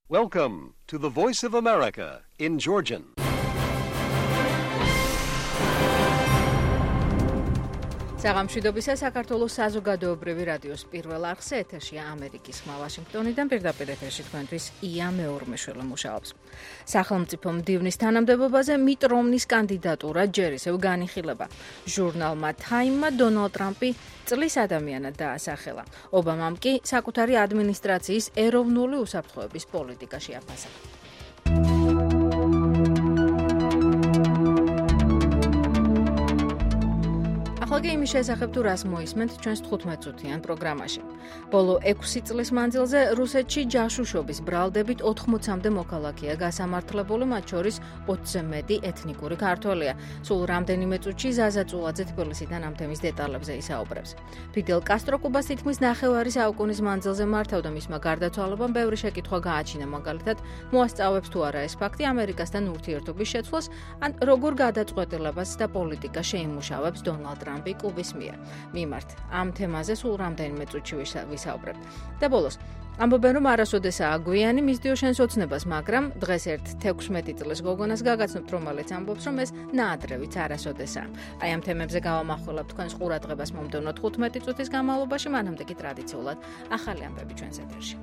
Welcome to the Voice of America in Georgian. საღამშვიდობისა საქართველოს საზოგადოებრივი რადიოს პირველ არხზე ეთერშია ამერიკის ხმა ვაშინგტონიდან პირდაპირ ეთერში თქვენთვის ია მეორმეშველი მუშაობს. სახელმწიფო მდივნის თანამდებობაზე მიტ რომნის კანდიდატურა ჯერ ისევ განიხილება. ჟურნალმა Time-მა დონალდ ტრამპი წლის ადამიანად დაასახელა. ობამამ კი საკუთარი ადმინისტრაციის ეროვნული უსაფრთხოების პოლიტიკაში აფასა. ახლა იმის შესახებ თუ რას მოისმენთ ჩვენს 15 წუთიან პროგრამაში. ბოლო 6 წლის მანძილზე რუსეთში ჯაშუშობის ბრალდებით 80-მდე მოქალაქეა გასამართლებული, მათ შორის 20-ზე მეტი ეთნიკური ქართველია. სულ რამდენიმე წუთში ზაზა წულაძე თბილისიდან ამ თემის დეტალებზე ისაუბრებს. ფიდელ კასტრო კუბას თითქმის ნახევარი საუკუნის მანძილზე მართავდა, მისმა გარდაცვალებამ ბევრი შეკითხვა გააჩინა, მაგალითად, მოასწავებს თუ არა ეს ფაქტი ამერიკასთან ურთიერთობის შეცვლას, ან როგორ გადაწყვეტილებას და პოლიტიკას შეიმუშავებს დონალდ ტრამპი კუბის მიერ. მიმართ ამ თემაზე სულ რამდენიმე წუთში ვისაუბრებთ. და ბოლოს ამბობენ, რომ არასოდესაა გვიანი მისდიო შენს ოცნებას, მაგრამ დღეს ერთ 16 წლის გოგონას გაგაცნობთ, რომელიც ამბობს, რომ ეს ნაადრევიც არასოდესაა. აი ამ თემებზე გავამახვილებთ თქვენს ყურადღებას მომდევნო 15 წუთის განმავლობაში, მანამდე კი ტრადიციულად ახალი ამბები ჩვენს ეთერში.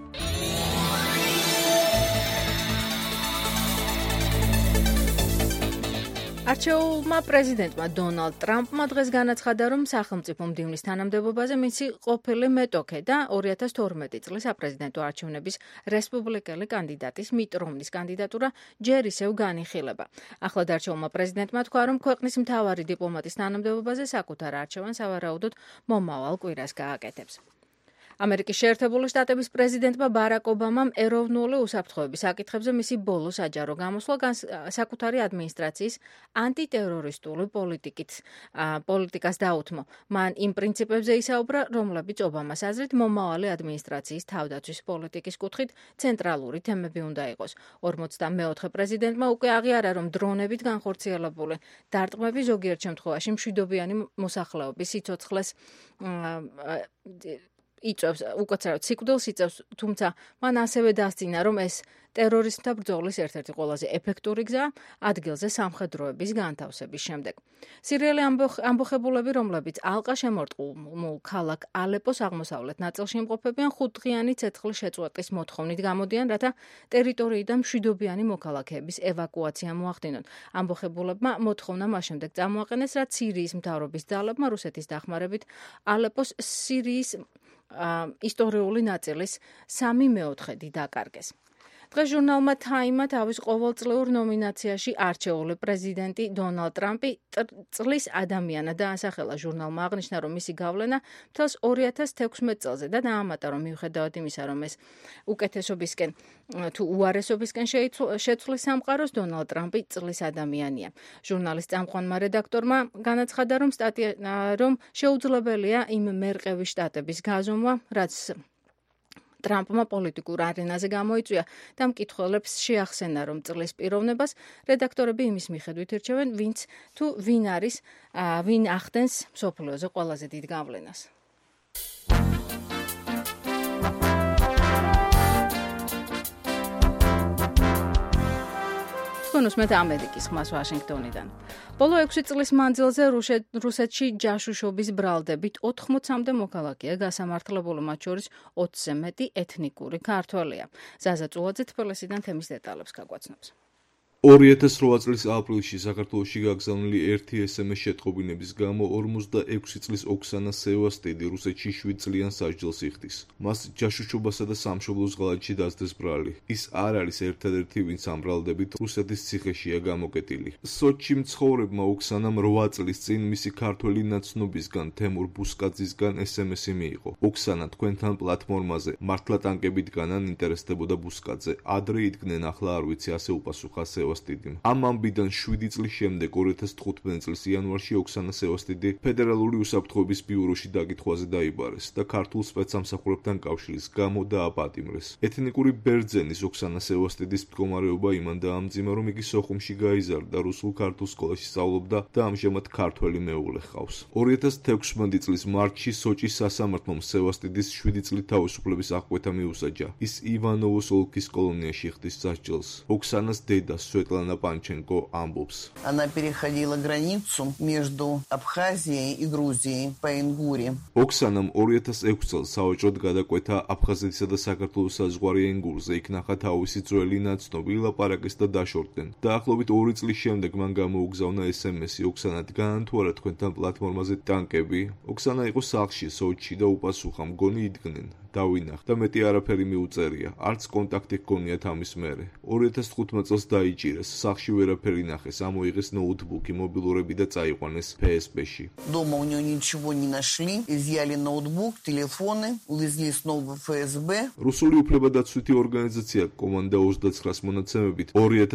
არჩეულმა პრეზიდენტმა დონალდ ტრამპმა დღეს განაცხადა, რომ სახელმწიფო მდივნის თანამდებობაზე მისი ყოფილი მეტოქე და 2012 წლის საპრეზიდენტო არჩევნების რესპუბლიკელი კანდიდატის მიტ რომნის კანდიდატურა ჯერ ისევ განიხილება. ახლად არჩეულმა პრეზიდენტმა თქვა, რომ ქვეყნის მთავარი დიპლომატის თანამდებობაზე საკუთარ არჩევანს სავარაუდოდ მომავალ კვირას გააკეთებს. ამერიკის შეერთებული შტატების პრეზიდენტმა ბარაკ ობამამ ეროვნული უსაფრთხოების საკითხებზე მისი ბოლო საჯარო გამოსვლა საკუთარი ადმინისტრაციის ანტიტერორისტული პოლიტიკას დაუთმო. მან იმ პრინციპებზე ისაუბრა, რომლებიც ობამას აზრით მომავალი ადმინისტრაციის თავდაცვის პოლიტიკის კუთხით ცენტრალური თემები უნდა იყოს. 44 პრეზიდენტმა უკვე აღიარა, რომ დრონებით განხორციელებული დარტყმები ზოგიერთ შემთხვევაში მშვიდობიანი მოსახლეობის სიცოცხლეს იწვევს, უკაცრავად სიკვდილს იწევს, თუმცა მან ასევე დასძინა, რომ ეს ტერორისტთა ბრძოლის ერთ-ერთი ყველაზე ეფექტური გზაა ადგილზე სამხედროების განთავსების შემდეგ. სირიელი ამბოხებულები, რომლებიც ალყა შემორტყმულ ქალაქ ალეპოს აღმოსავლეთ ნაწილში იმყოფებიან, 5-დღიანი ცეცხლის შეწყვეტის მოთხოვნით გამოდიან, რათა ტერიტორიიდან მშვიდობიანი მოქალაქეების ევაკუაცია მოახდინონ. ამბოხებულებმა მოთხოვნა მას შემდეგ წამოაყენეს, რაც სირიის მთავრობის ძალებმა რუსეთის დახმარებით ალეპოს სირიის ისტორიული ნაწილის 3/4 დაკარგეს. დღეს ჟურნალმა Time-მა თავის ყოველწლიურ ნომინაციაში არჩეული პრეზიდენტი დონალდ ტრამპი წლის ადამიანად დაასახელა. ჟურნალმა აღნიშნა, რომ მისი გავლენა მთელს 2016 წელზე და დაამატა, რომ მიუხედავად იმისა, რომ ეს უკეთესობისკენ თუ უარესობისკენ შეცვლის სამყაროს, დონალდ ტრამპი წლის ადამიანია. ჟურნალის წამყვანმა რედაქტორმა განაცხადა, რომ შეუძლებელია იმ მერყევი შტატების გაზომვა, რაც ტრამპმა პოლიტიკურ არენაზე გამოიწვია და მკითხველებს შეახსენა, რომ წლის პიროვნებას რედაქტორები იმის მიხედვით ირჩევენ, ვინ ახდენს მსოფლიოზე ყველაზე დიდ გავლენას. უსმენთ ამერიკის ხმას ვაშინგტონიდან. ბოლო 6 წლის მანძილზე რუსეთში ჯაშუშობის ბრალდებით 80-მდე მოქალაქეა გასამართლებული, მათ შორის 20-ზე მეტი ეთნიკური ქართველია. ზაზა წულაძე თბილისიდან თემის დეტალებს გაგვაცნობს. 2008 წლის აპრილში საქართველოში გაგზავნილი ერთი SMS შეტყობინების გამო 46 წლის ოქსანა სევასტიდი რუსეთში 7 წლიან სასჯელს იხდის. მას ჯაშუშობასა და სამშობლოს ღალატში დასდეს ბრალი. ის არ არის ერთადერთი, ვინც ამ ბრალდებით რუსეთის ციხეშია გამოკეტილი. სოჩში მცხოვრებმა ოქსანამ 8 წლის წინ მისი ქართველი ნაცნობისგან თემურ ბუსკაძისგან SMS-ი მიიღო. ოქსანა თქვენთან პლატფორმაზე მართლა ტანკებით განან ინტერესდებოდა ბუსკაძე. ადრე იდგნენ, ახლა არ ვიცი, ასე უპასუხა სევასტიდი. სევასტიდიმ. ამ ამბიდან 7 წლის შემდეგ 2015 წლის იანვარში ოქსანა სევასტიდი ფედერალური უსაფრთხოების ბიუროში დაკითხვაზე დაიბარეს და ქართულ სპეცსამსახურებთან კავშირის გამო დააპატიმრეს. ეთნიკური ბერძენის ოქსანა სევასტიდის მდგომარეობა იმან დაამძიმა, რომ იგი სოხუმში გაიზარდა, რუსულ-ქართულ სკოლაში სწავლობდა და ამჟამად ქართველი მეუღლე ჰყავს. 2016 წლის მარტში სოჭის სასამართლომ სევასტიდის 7 წლით თავისუფლების აღკვეთა მიუსაჯა. ის ივანოვოს ოლქის კოლონიაში ხდის სასჯელს. ოქსანას დედა სვეტლანა პანჩენკო ამბობს. Она переходила границу между Абхазией и Грузией по Ингуре. ოქსანამ 2006 წელს საოჭროდ გადაკვეთა აფხაზეთისა და საქართველოს საზღვარი ენგურზე, იქ ნახა თავისი ძველი ნაცნობი, ილაპარაკეს და დაშორდნენ. დაახლოებით 2 წლის შემდეგ მან გამოუგზავნა SMS-ი ოქსანა დგანან თუ არა თქვენთან პლატფორმაზე ტანკები. ოქსანა იყო სახლში სოჭში და უპასუხა, მგონი იდგნენ. დავინახ და მეტი არაფერი მიუწერია. არც კონტაქტი ჰქონიათ ამის მერე. 2015 წელს დაიჭირეს, სახლში ვერაფერი ნახეს, ამოიღეს ноутбуки, მობილურები და წაიყვანეს FSB-ში. Дома у нее ничего не нашли, изъяли ноутбук, телефоны, увезли снова в ФСБ. რუსული უფლებადაცვითი ორგანიზაცია კომანდა 29-ს მონაცემებით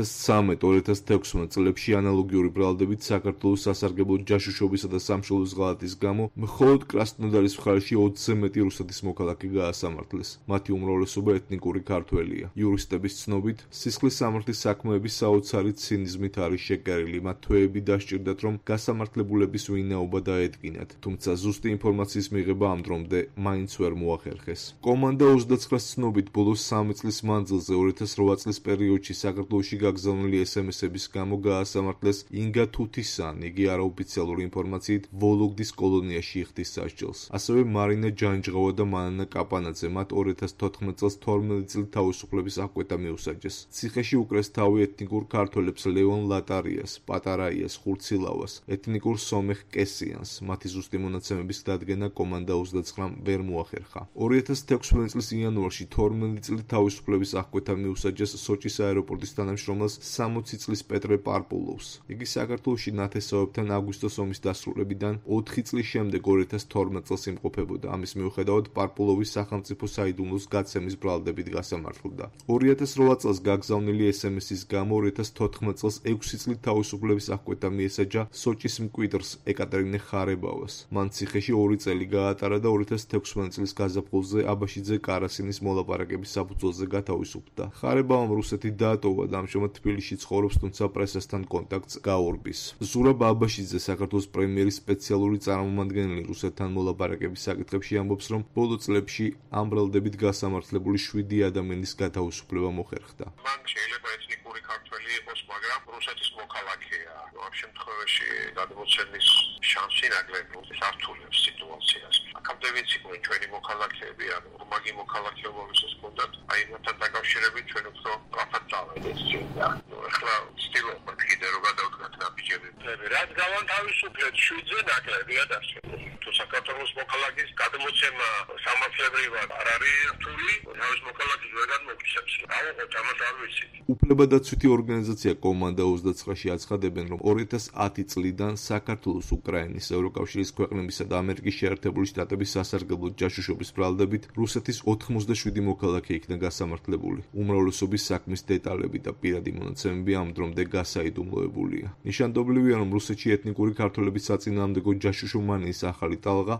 2013-2016 წლებში ანალოგიური ბრალდებით საქართველოს სასარგებლო ჯაშუშობისა და სამშობლოს ღალატის გამო მხოლოდ კრასნოდარის მხარეში 20-ზე მეტი რუსეთის მოქალაქე გაასამართლეს. მათი უმრავლესობა ეთნიკური ქართველია. იურისტების ცნობით, სისხლის სამართლის საქმეების საოცარი ცინიზმით არის შეკერილი. მათ თვეები დასჭირდათ, რომ გასამართლებულების ვინაობა დაედგინათ, თუმცა ზუსტი ინფორმაციის მიღება ამ დრომდე მაინც ვერ მოახერხეს. კომანდა 29-ს ცნობით, ბოლოს 3 წლის მანძილზე 2008 წლის პერიოდში საქართველოში გაგზავნილი SMS-ების გამო გაასამართლეს ინგა თუთისან, იგი არაოფიციალური ინფორმაციით ვოლოგდის კოლონიაში იხდის სასჯელს. ასევე მარინა ჯანჯღავა და მანანა კაპანაძე, მათ 2014 წელს 12 წლით თავისუფლების აღკვეთა მიუსაჯეს. ციხეში უკრეს თავი ეთნიკურ ქართველებს ლევონ ლატარიას, პატარაიას, ხურცილავას, ეთნიკურ სომეხ კესიანს. მათი ზუსტი მონაცემების დადგენა კომანდა 29-მ ვერ მოახერხა. 2016 წლის იანვარში 12 წლით თავისუფლების აღკვეთა მიუსაჯეს სოჭის აეროპორტის თანამშრომელს 60 წლის პეტრე პარპულოვს. იგი საქართველოში ნათესავებთან აგვისტოს ომის დასრულებიდან 4 წლის შემდეგ 2012 წელს იმყოფებოდა. ამის მიუხედავად პარპულოვის სახელმწიფო საიდუმლოს გაცემის ბრალდებით გასამართლდა. 2008 წელს გაგზავნილი SMS-ის გამო 2014 წელს 6 წლით თავისუფლების აღკვეთა მიესაჯა სოჭის მკვიდრს ეკატერინე ხარებავას. მან ციხეში 2 წელი გაატარა და 2016 წლის გაზაფხულზე აბაშიძე კარასინის მოლაპარაკების საფუძველზე გათავისუფლდა. ხარებავამ რუსეთი დაატოვა და ამჟამად თბილისში ცხოვრობს, თუმცა პრესასთან კონტაქტს გაურბის. ზურაბ აბაშიძე, საქართველოს პრემიერის სპეციალური წარმომადგენელი რუსეთთან მოლაპარაკების საკითხებში ამბობს, რომ ბოლო წლებში ამ ბრალდებით გასამართლებული 7 ადამიანის გათავისუფლება მოხერხდა. მან შეიძლება ეთნიკური ქართველი იყოს, მაგრამ რუსეთის მოქალაქეა. ამ შემთხვევაში გადმოცემის შანსი ნაკლები სართულებს სიტუაციას. აქამდე ვიცი, რომ ჩვენი მოქალაქეები ან ორმაგი მოქალაქეობა ვისაც ჰქონდათ, აი მათთან დაკავშირებით ჩვენ უფრო სწრაფად წავედით და ახლა ვცდილობ კიდე რომ გადავდგათ ნაბიჯები. რაც გავანთავისუფლეთ 7-ზე ნაკლებია დასწრებული. თუ საქართველოს მოქალაქის გადმოცემა სამართლებრივად არ არის რთული, თავის მოქალაქეს ვერ გადმოგცემს. ავიღოთ ამას არ ვიცი. უფლებადაცვითი ორგანიზაცია კომანდა 29-ში აცხადებენ, რომ 2010 წლიდან საქართველოს, უკრაინის, ევროკავშირის ქვეყნებისა და ამერიკის შეერთებული შტატების სასარგებლო ჯაშუშობის ბრალდებით რუსეთის 97 მოქალაქე იქნა გასამართლებული. უმრავლესობის საქმის დეტალები და პირადი მონაცემები ამ დრომდე გასაიდუმლოებულია. ნიშანდობლივია, რომ რუსეთში ეთნიკური ქართველების საწინააღმდეგო ჯაშუშობმანიის ახალი ტალღა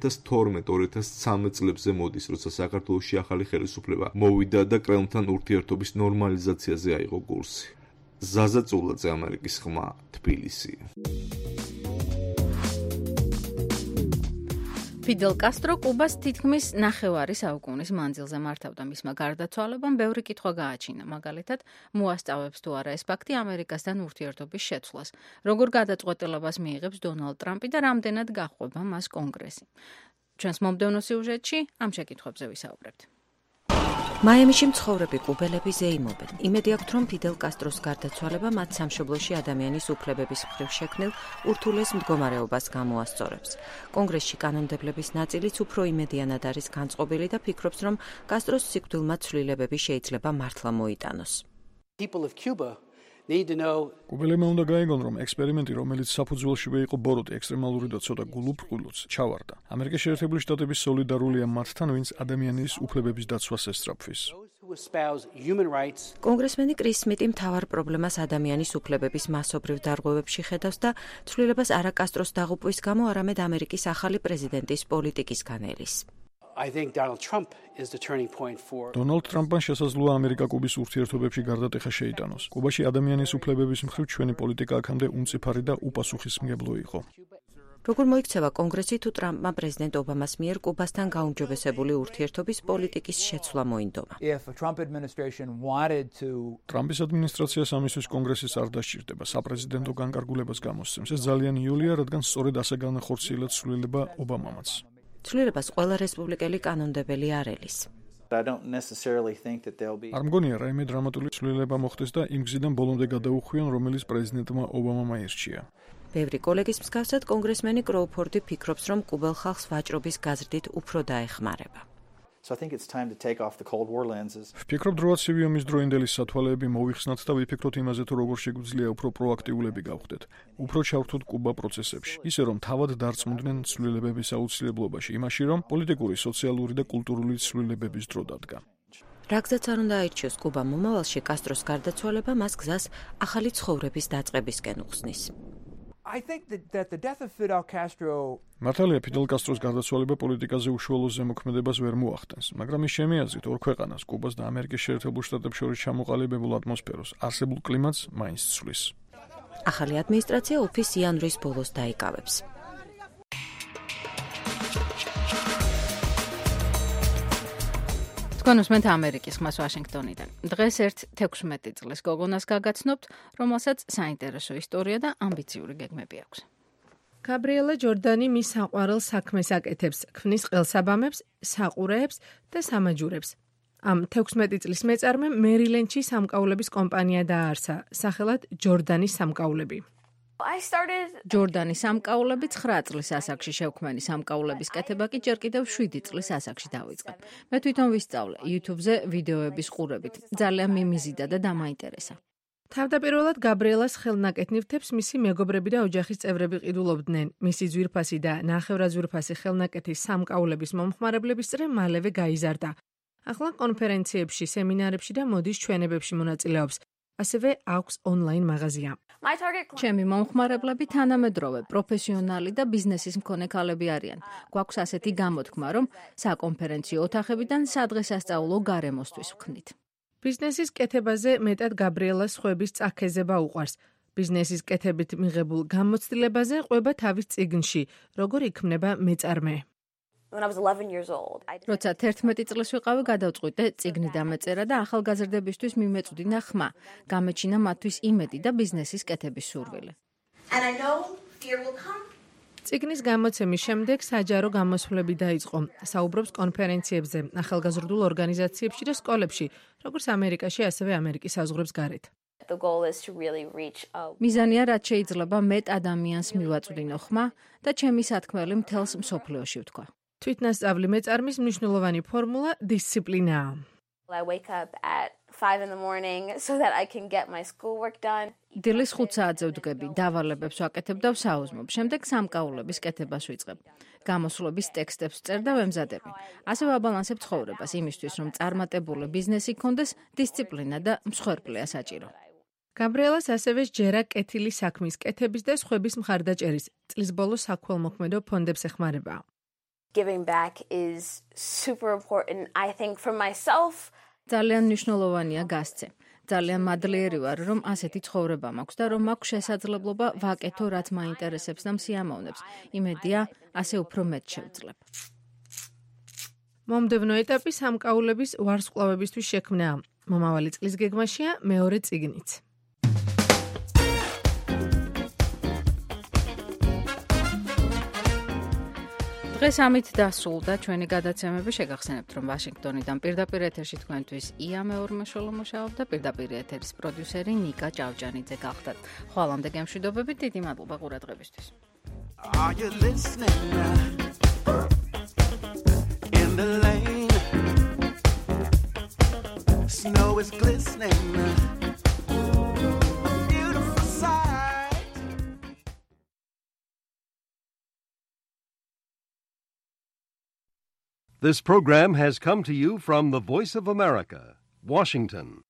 2012-2013 წლებზე მოდის, როცა საქართველოში ახალი ხელისუფლება მოვიდა და კრემლთან ურთიერთობის ნორმალიზაციაზე აიღო კურსი. ზაზა წულაძე, ამერიკის ხმა, თბილისი. ფიდელ კასტრო კუბას თითქმის ნახევარი საუკუნის მანძილზე მართავდა. მისმა გარდაცვალებამ ბევრი კითხვა გააჩინა. მაგალითად, მოასწავებს თუ არა ეს ფაქტი ამერიკასთან ურთიერთობის შეცვლას. როგორ გადაწყვეტილებას მიიღებს დონალდ ტრამპი და რამდენად გაჰყვება მას კონგრესი. ჩვენს მომდევნო სიუჟეტში ამ შეკითხვებზე ვისაუბრებთ. მაიამიში მცხოვრები კუბელები ზეიმობენ. იმედი აქვთ, რომ ფიდელ კასტროს გარდაცვალება მათ სამშობლოში ადამიანის უფლებების მხრივ შექმნილ ურთულეს მდგომარეობას გამოასწორებს. კონგრესში კანონმდებლების ნაწილიც უფრო იმედიანად არის განწყობილი და ფიქრობს, რომ კასტროს სიკვდილმა ცვლილებები შეიძლება მართლა მოიტანოს. People of Cuba need to know. კუბელებმა უნდა გაიგონ, რომ ექსპერიმენტი, რომელიც საფუძველშივე იყო ბოროტი, ექსტრემალური და ცოტა გულუბრყვილოც, ჩავარდა. ამერიკის შეერთებული შტატების სოლიდარულია მათთან, ვინც ადამიანის უფლებების დაცვას ესწრაფვის. კონგრესმენი კრის სმიტი მთავარ პრობლემას ადამიანის უფლებების მასობრივ დარღვევებში ხედავს და ცვლილებას არა კასტროს დაღუპვის გამო, არამედ ამერიკის ახალი პრეზიდენტის პოლიტიკისგან ელის. დონალდ ტრამპმა შესაძლოა ამერიკა-კუბის ურთიერთობებში გარდატეხა შეიტანოს. კუბაში ადამიანის უფლებების მხრივ ჩვენი პოლიტიკა აქამდე უმწიფარი და უპასუხისმგებლო იყო. როგორ მოიქცევა კონგრესი თუ ტრამპმა პრეზიდენტ ობამას მიერ კუბასთან გაუმჯობესებული ურთიერთობის პოლიტიკის შეცვლა მოინდომა? ტრამპის ადმინისტრაციას ამისთვის კონგრესის არ დასჭირდება, საპრეზიდენტო განკარგულებას გამოსცემს. ეს ძალიან იოლია, რადგან სწორედ ასე განახორციელა ცვლილება ობამამაც. ცვლილებას ყველა რესპუბლიკელი კანონმდებელი არ ელის. არ მგონია რაიმე დრამატული ცვლილება მოხდეს და იმ გზიდან ბოლომდე გადაუხვიონ, რომელიც პრეზიდენტმა ობამამ აირჩია. ბევრი კოლეგის მსგავსად კონგრესმენი კროუფორდი ფიქრობს, რომ კუბელ ხალხს ვაჭრობის გაზრდით უფრო დაეხმარება. ვფიქრობ, დროა ცივი ომის დროინდელი სათვალეები მოვიხსნათ და ვიფიქროთ იმაზე, თუ როგორ შეგვიძლია უფრო პროაქტიულები გავხდეთ, უფრო ჩავრთოთ კუბა პროცესებში, ისე რომ თავად დარწმუნდნენ ცვლილებების აუცილებლობაში, იმაში, რომ პოლიტიკური, სოციალური და კულტურული ცვლილებების დრო დადგა. რა გზაც არ უნდა აირჩიოს კუბა მომავალში, კასტროს გარდაცვალება მას გზას ახალი ცხოვრების დაწყებისკენ უხსნის. მართალია, ფიდელ კასტროს გარდაცვალება პოლიტიკაზე უშუალო ზემოქმედებას ვერ მოახდენს, მაგრამ ის ჩემი აზრით ორ ქვეყანას, კუბას და ამერიკის შეერთებულ შტატებს შორის ჩამოყალიბებულ ატმოსფეროს, არსებულ კლიმატს მაინც ცვლის. ახალი ადმინისტრაცია უფის იანვრის ბოლოს დაიკავებს. თქვენ უსმენთ ამერიკის ხმას ვაშინგტონიდან. დღეს 16 წლის გოგონას გაგაცნობთ, რომელსაც საინტერესო ისტორია და ამბიციური გეგმები აქვს. გაბრიელა ჯორდანი მის საყვარელ საქმეს აკეთებს, ქმნის ყელსაბამებს, საყურეებს და სამაჯურებს. ამ 16 წლის მეწარმემ მერილენდში სამკაულების კომპანია დააარსა, სახელად ჯორდანის სამკაულები. ჯორდანის სამკაულები 9 წლის ასაკში შევქმენი სამკაულების კეთება კი ჯერ კიდევ 7 წლის ასაკში დავიწყე. მე თვითონ ვისწავლე YouTube-ზე ვიდეოების ყურებით. ძალიან მიმიზიდა და დამაინტერესა. თავდაპირველად გაბრიელას ხელნაკეთნივთებს მისი მეგობრები და ოჯახის წევრები ყიდულობდნენ. მისი ძვირფასი და ნახევრაძვირფასი ხელნაკეთის სამკაულების მომხმარებლების წრე მალევე გაიზარდა. ახლა კონფერენციებში, სემინარებში და მოდის ჩვენებებში მონაწილეობს. ასევე აქვს ონლაინ მაღაზია. ჩემი მომხმარებლები თანამედროვე, პროფესიონალი და ბიზნესის მქონე ქალები არიან. გვაქვს ასეთი გამოთქმა, რომ საკონფერენციო ოთახებიდან სადღესასწაულო გარემოსთვის ვქნით. ბიზნესის კეთებაზე მეტად გაბრიელას ხვების წაქეზება უყვარს. ბიზნესის კეთებით მიღებულ გამოცდილებაზე ყვება თავის წიგნში, როგორ იქმნება მეწარმე. როცა 11 წლის ვიყავი, გადავწყვიტე წიგნი დამეწერა და ახალგაზრდებისთვის მიმეწვდინა ხმა. გამეჩინა მათთვის იმედი და ბიზნესის კეთების სურვილი. წიგნის გამოცემის შემდეგ საჯარო გამოსვლები დაიწყო. საუბრობს კონფერენციებზე, ახალგაზრდულ ორგანიზაციებში და სკოლებში, როგორც ამერიკაში, ასევე ამერიკის საზღვრებს გარეთ. მიზანია, რაც შეიძლება მეტ ადამიანს მივაწვდინო ხმა და ჩემი სათქმელი მთელს მსოფლიოში ვთქვა. თვითნასწავლი მეწარმის მნიშვნელოვანი ფორმულა დისციპლინაა. დილის 5 საათზე ვდგები, დავალებებს ვაკეთებ და ვსაუზმობ. შემდეგ სამკაულების კეთებას ვიწყებ. გამოსვლების ტექსტებს ვწერ და ვემზადები. ასე ვაბალანსებ ცხოვრებას იმისთვის, რომ წარმატებული ბიზნესი გქონდეს, დისციპლინა და მსხვერპლია საჭირო. გაბრიელას ასევე სჯერა კეთილი საქმის კეთების და სხვების მხარდაჭერის. წლის ბოლოს საქველმოქმედო ფონდებს ეხმარება. ძალიან მნიშვნელოვანია გასცე. ძალიან მადლიერი ვარ, რომ ასეთი ცხოვრება მაქვს და რომ მაქვს შესაძლებლობა ვაკეთო, რაც მაინტერესებს და მსიამოვნებს. იმედია, ასე უფრო მეტ შევძლებ. მომდევნო ეტაპი სამკაულების ვარსკვლავებისთვის შექმნაა. მომავალი წლის გეგმაშია მეორე წიგნიც. დღეს ამით დასრულდა ჩვენი გადაცემები. შეგახსენებთ, რომ ვაშინგტონიდან პირდაპირ ეთერში თქვენთვის ია მეორმაშოლო მუშაობდა, პირდაპირ ეთერის პროდიუსერი ნიკა ჭავჭანიძე გახდათ. ხვალამდე გემშვიდობებით, დიდი მადლობა ყურადღებისთვის. Are you listening? In the lane, snow is glistening. This program has come to you from the Voice of America, Washington.